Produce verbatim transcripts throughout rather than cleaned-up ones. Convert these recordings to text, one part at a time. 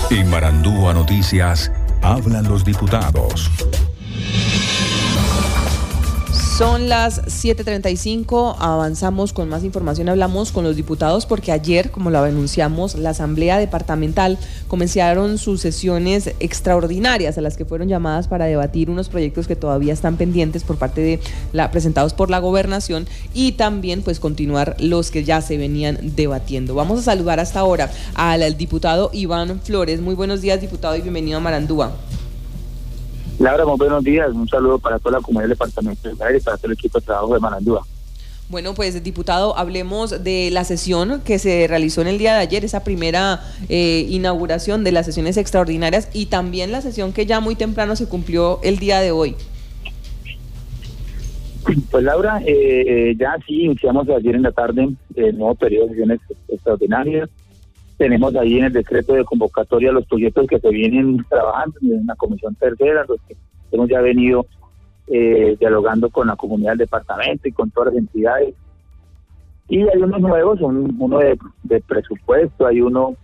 En Marandúa Noticias, hablan los diputados. Son las siete treinta y cinco, avanzamos con más información, hablamos con los diputados porque ayer, como lo anunciamos, la Asamblea Departamental comenzaron sus sesiones extraordinarias a las que fueron llamadas para debatir unos proyectos que todavía están pendientes por parte de la presentados por la Gobernación y también pues continuar los que ya se venían debatiendo. Vamos a saludar hasta ahora al, al diputado Iván Flores. Muy buenos días, diputado, y bienvenido a Marandúa. Laura, muy buenos días. Un saludo para toda la comunidad del departamento de Aire y para todo el equipo de trabajo de Marandúa. Bueno, pues, diputado, hablemos de la sesión que se realizó en el día de ayer, esa primera eh, inauguración de las sesiones extraordinarias y también la sesión que ya muy temprano se cumplió el día de hoy. Pues, Laura, eh, eh, ya sí iniciamos ayer en la tarde el nuevo periodo de sesiones extraordinarias. Tenemos ahí en el decreto de convocatoria los proyectos que se vienen trabajando en la comisión tercera, los que hemos ya venido eh, dialogando con la comunidad del departamento y con todas las entidades. Y hay unos nuevos, un, uno de, de presupuesto, hay uno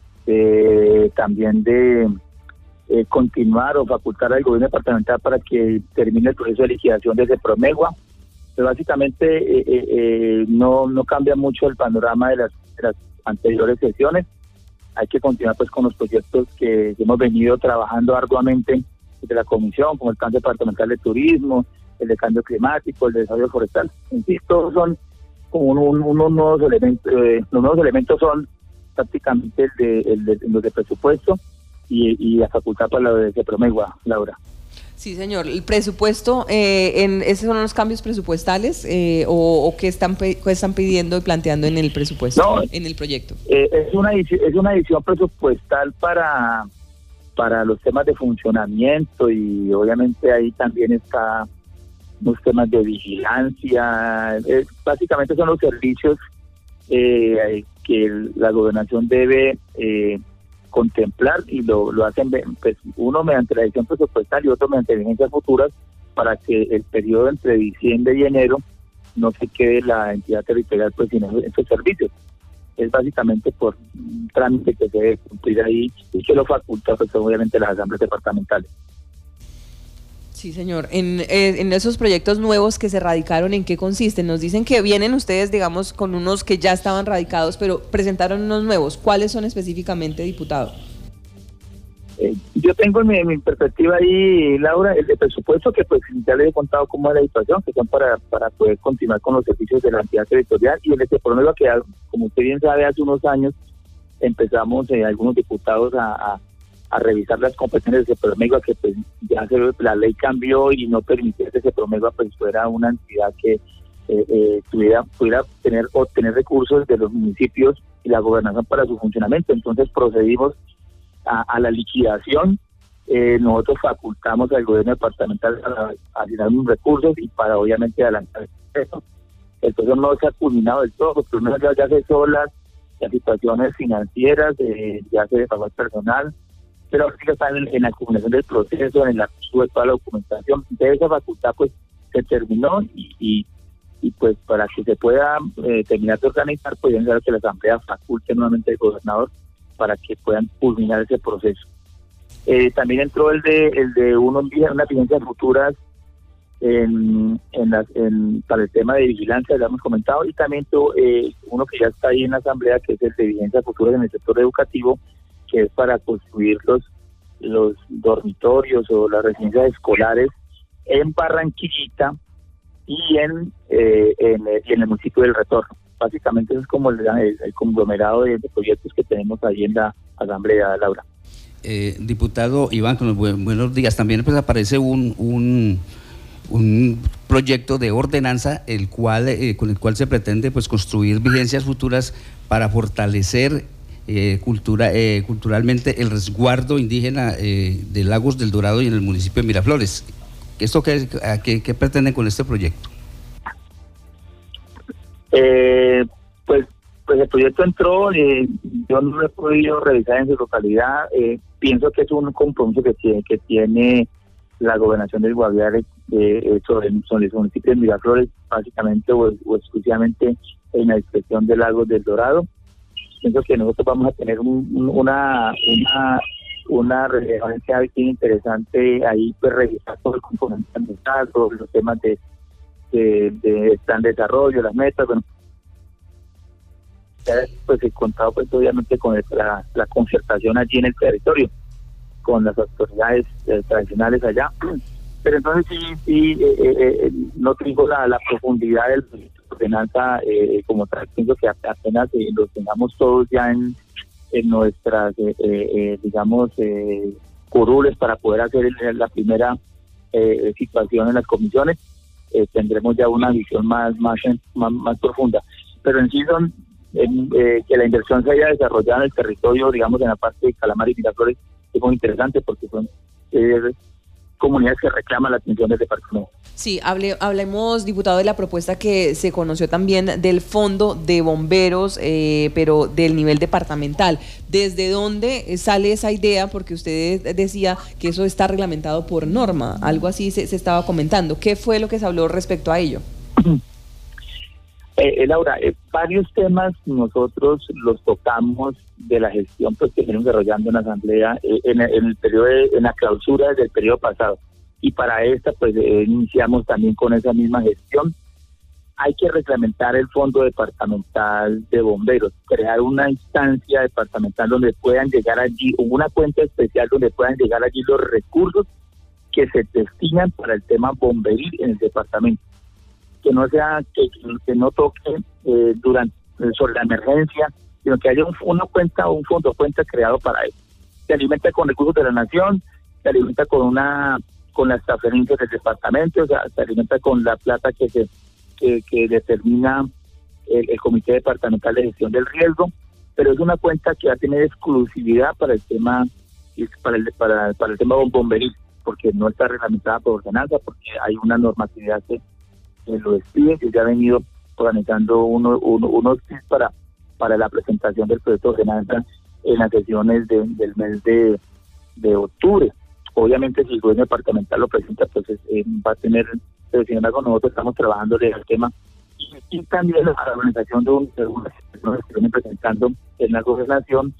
eh, también de eh, continuar o facultar al gobierno departamental para que termine el proceso de liquidación de ese Promegua. Pero básicamente eh, eh, eh, no, no cambia mucho el panorama de las, de las anteriores sesiones. Hay que continuar pues con los proyectos que hemos venido trabajando arduamente desde la comisión, como el plan departamental de turismo, el de cambio climático, el de desarrollo forestal. En fin, todos son como un, un, unos nuevos elementos. Eh, los nuevos elementos son prácticamente el de, el de, los de presupuesto y, y la facultad para la de Promegua, Laura. Sí, señor. El presupuesto, eh, en, ¿esos son los cambios presupuestales eh, o, o qué están, qué están pidiendo y planteando en el presupuesto, no, en el proyecto? Eh, es una es una edición presupuestal para para los temas de funcionamiento y obviamente ahí también está los temas de vigilancia. Eh, básicamente son los servicios eh, que la gobernación debe eh, contemplar y lo, lo hacen pues, uno mediante la edición presupuestal y otro mediante vigencias futuras para que el periodo entre diciembre y enero no se quede la entidad territorial pues sin esos servicios. Es básicamente por un trámite que se debe cumplir ahí y que lo faculta pues obviamente las asambleas departamentales. Sí, señor. En, eh, en esos proyectos nuevos que se radicaron, ¿en qué consisten? Nos dicen que vienen ustedes, digamos, con unos que ya estaban radicados, pero presentaron unos nuevos. ¿Cuáles son específicamente, diputado? Eh, yo tengo en mi, mi perspectiva ahí, Laura, el de presupuesto que pues ya les he contado cómo es la situación, que son para para poder continuar con los servicios de la entidad territorial, y el de Promegua que, como usted bien sabe, hace unos años empezamos eh, algunos diputados a... a a revisar las competencias de Promegua, que pues ya se, la ley cambió y no permitía que ese Promegua pues fuera una entidad que eh, eh, tuviera, pudiera tener obtener recursos de los municipios y la gobernación para su funcionamiento. Entonces procedimos a, a la liquidación. Eh, nosotros facultamos al gobierno departamental para asignar unos recursos y para obviamente adelantar eso. Entonces no se ha culminado del todo, porque uno ya, ya se solas las situaciones financieras, eh, ya se pagó el personal, pero ahora sí que están en, en la acumulación del proceso, en el archivo de toda la documentación. De esa facultad pues se terminó y, y, y pues para que se pueda eh, terminar de organizar, pues deben ser que la Asamblea faculte nuevamente al gobernador para que puedan culminar ese proceso. Eh, también entró el de el de uno, unas vigencias futuras en, en las, en, para el tema de vigilancia, ya hemos comentado, y también tuvo, eh, uno que ya está ahí en la Asamblea, que es el de vigencias futuras en el sector educativo, que es para construir los, los dormitorios o las residencias escolares en Barranquillita y en, eh, en, y en el municipio del Retorno. Básicamente eso es como el, el, el conglomerado de, de proyectos que tenemos ahí en la Asamblea, Laura. Eh, diputado Iván, con los buen, buenos días. También pues aparece un, un, un proyecto de ordenanza el cual eh, con el cual se pretende pues construir vigencias futuras para fortalecer Eh, cultura, eh, culturalmente el resguardo indígena eh, de Lagos del Dorado y en el municipio de Miraflores. ¿Esto qué, a qué, qué pretenden con este proyecto? Eh, pues, pues el proyecto entró, eh, yo no lo he podido revisar en su localidad. Eh, pienso que es un compromiso que tiene, que tiene la gobernación del Guaviare eh, sobre, sobre el municipio de Miraflores, básicamente o, o exclusivamente en la inspección de Lagos del Dorado. pienso que nosotros vamos a tener un, un, una, una, una relevancia bien interesante ahí, pues revisar todo el componente ambiental, todos los temas de, de, de plan de desarrollo, las metas, bueno, pues he contado pues obviamente con el, la, la concertación allí en el territorio, con las autoridades eh, tradicionales allá, pero entonces sí, sí eh, eh, no tengo la, la profundidad del proyecto de ordenanza eh, como tal, pienso que apenas eh, lo tengamos todos ya en, en nuestras, eh, eh, digamos, eh, curules para poder hacer el, la primera eh, situación en las comisiones, eh, tendremos ya una visión más, más, más, más profunda, pero en sí son En, eh, que la inversión se haya desarrollado en el territorio, digamos en la parte de Calamar y Miraflores, es muy interesante porque son eh, comunidades que reclaman la atención del departamento. Sí, hable, hablemos, diputado, de la propuesta que se conoció también del fondo de bomberos, eh, pero del nivel departamental. ¿Desde dónde sale esa idea? Porque usted decía que eso está reglamentado por norma, algo así se, se estaba comentando. ¿Qué fue lo que se habló respecto a ello? Eh, Laura, eh, varios temas nosotros los tocamos de la gestión pues que venimos desarrollando en la Asamblea eh, en, en el periodo de, en la clausura del periodo pasado, y para esta pues eh, iniciamos también con esa misma gestión. Hay que reglamentar el fondo departamental de bomberos, crear una instancia departamental donde puedan llegar allí, una cuenta especial donde puedan llegar allí los recursos que se destinan para el tema bomberil en el departamento. Que no sea que, que no toque eh, durante sobre la emergencia, sino que haya un, una cuenta o un fondo cuenta creado para eso. Se alimenta con recursos de la nación, se alimenta con una con las transferencias del departamento, o sea, se alimenta con la plata que se que, que determina el, el Comité Departamental de Gestión del Riesgo, pero es una cuenta que va a tener exclusividad para el tema para el para, para el tema bomberil, porque no está reglamentada por ordenanza, porque hay una normatividad que lo despide, que ya ha venido organizando uno, uno, unos tips para, para la presentación del proyecto de ordenanza en las sesiones de, del mes de, de octubre. Obviamente si el gobierno departamental lo presenta, pues eh, va a tener sesión con nosotros, estamos trabajando en el tema, y, y también la organización de, un, de unas sesiones que vienen presentando en la gobernación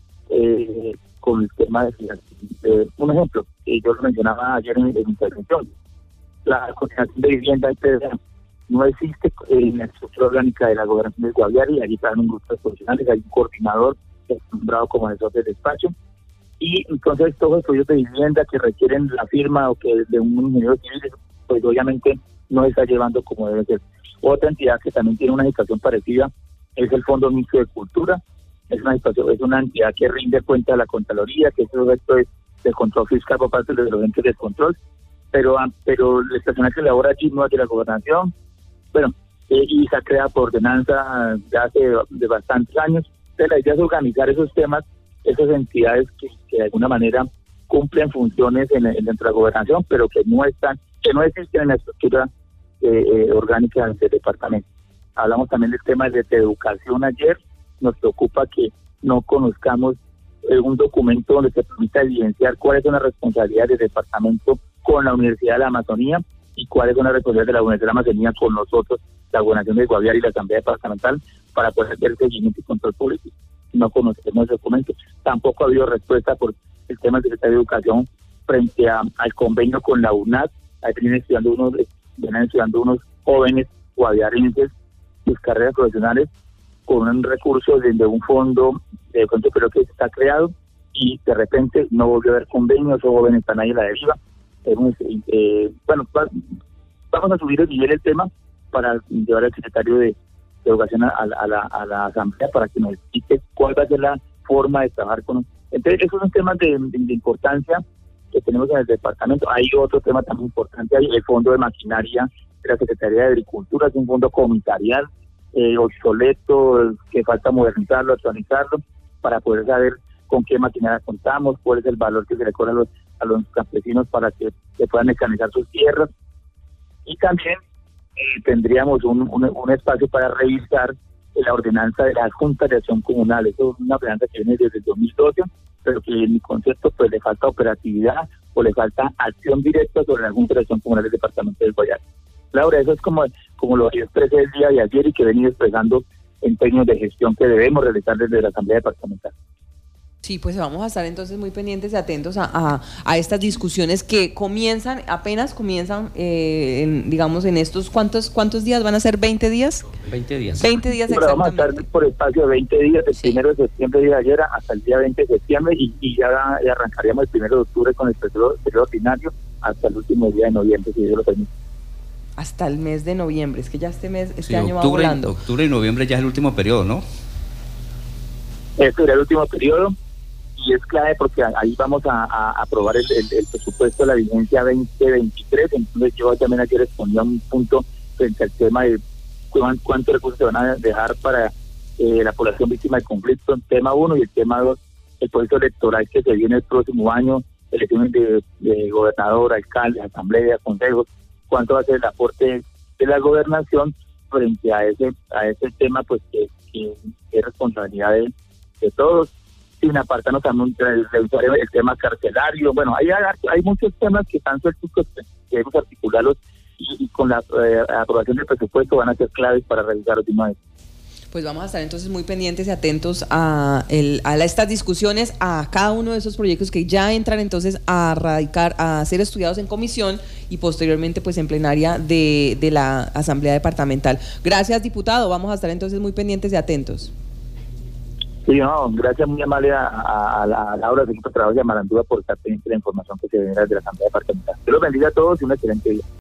eh, con el tema de, de un ejemplo, que yo lo mencionaba ayer en, en mi intervención. La coordinación de vivienda no existe en la estructura orgánica de la gobernación del Guaviare, allí están un grupo de profesionales, hay un coordinador que es nombrado como asesor del despacho, y entonces todos los proyectos de vivienda que requieren la firma o que de un ingeniero civil, pues obviamente no está llevando como debe ser. Otra entidad que también tiene una situación parecida es el Fondo Mixto de Cultura, es una situación, es una entidad que rinde cuenta a la Contraloría, que es el resto de, de control fiscal por parte de los entes de control, pero pero el personal que labora allí no es de la gobernación, bueno, eh, y está creada por ordenanza ya hace de bastantes años. Entonces la idea es organizar esos temas, esas entidades que, que de alguna manera cumplen funciones en, en dentro de la gobernación, pero que no están, que no existen en la estructura eh, eh, orgánica del departamento. Hablamos también del tema de educación ayer, nos preocupa que no conozcamos eh, un documento donde se permita evidenciar cuáles son las responsabilidades del departamento con la Universidad de la Amazonía y cuáles son las responsabilidades de la Universidad de la Amazonía con nosotros, la Gobernación de Guaviare y la Asamblea Departamental, para poder hacer seguimiento y control político. No conocemos el documento. Tampoco ha habido respuesta por el tema del Secretario de Educación frente a, al convenio con la U N A D. Ahí vienen estudiando unos, vienen estudiando unos jóvenes guaviarenses sus carreras profesionales con un recurso desde un fondo de fondo pero que está creado, y de repente no volvió a haber convenios, esos jóvenes están ahí a la deriva. Eh, bueno, va, vamos a subir el nivel del tema para llevar al secretario de, de Educación a, a, la, a la Asamblea para que nos explique cuál va a ser la forma de trabajar con. Entonces, esos son temas de, de, de importancia que tenemos en el departamento. Hay otro tema también importante, hay el fondo de maquinaria de la Secretaría de Agricultura, es un fondo comunitarial eh, obsoleto, que falta modernizarlo, actualizarlo, para poder saber con qué maquinaria contamos, cuál es el valor que se le cobra a los, a los campesinos para que, que puedan mecanizar sus tierras. Y también eh, tendríamos un, un, un espacio para revisar la ordenanza de las juntas de acción comunal. Eso es una ordenanza que viene desde el dos mil doce, pero que en mi concepto pues le falta operatividad o le falta acción directa sobre la junta de acción comunal del departamento del Guaviare. Laura, eso es como, como lo que yo expresé el día de ayer y que he venido expresando en términos de gestión que debemos realizar desde la Asamblea Departamental. Sí, pues vamos a estar entonces muy pendientes y atentos a, a, a estas discusiones que comienzan, apenas comienzan, eh, en, digamos, en estos, ¿cuántos cuántos días? ¿Van a ser veinte días? veinte días. veinte días Pero exactamente. vamos a estar por espacio de veinte días, el Sí. primero de septiembre de ayer hasta el día veinte de septiembre, y, y ya, ya arrancaríamos el primero de octubre con el periodo, periodo ordinario hasta el último día de noviembre, si Dios lo permite. Hasta el mes de noviembre, es que ya este mes, este Sí, año octubre, va volando. octubre y noviembre ya es el último periodo, ¿no? Este sería el último periodo, y es clave porque ahí vamos a, a aprobar el, el, el presupuesto de la vigencia veinte veintitrés. Entonces yo también ayer exponía un punto frente al tema de cuán, cuántos recursos se van a dejar para eh, la población víctima de conflicto, en tema uno, y el tema dos, el proceso electoral que se viene el próximo año, elecciones de, de gobernador, alcalde, asamblea, consejos, cuánto va a ser el aporte de la gobernación frente a ese a ese tema, pues que, que es responsabilidad de, de todos, sin apartarnos también del el, el tema carcelario. Bueno, hay, hay muchos temas que están sueltos que debemos articularlos, y, y con la eh, aprobación del presupuesto van a ser claves para realizarlos de una vez. Pues vamos a estar entonces muy pendientes y atentos a, el, a la, estas discusiones, a cada uno de esos proyectos que ya entran entonces a radicar, a ser estudiados en comisión y posteriormente pues en plenaria de, de la Asamblea Departamental. Gracias, diputado, vamos a estar entonces muy pendientes y atentos. Sí, no, gracias muy amable a, a, a, la, a Laura del equipo de trabajo de Amarandúa por estar pendiente de la información que se viene desde la Asamblea Departamental. Dios los bendiga a todos y un excelente día.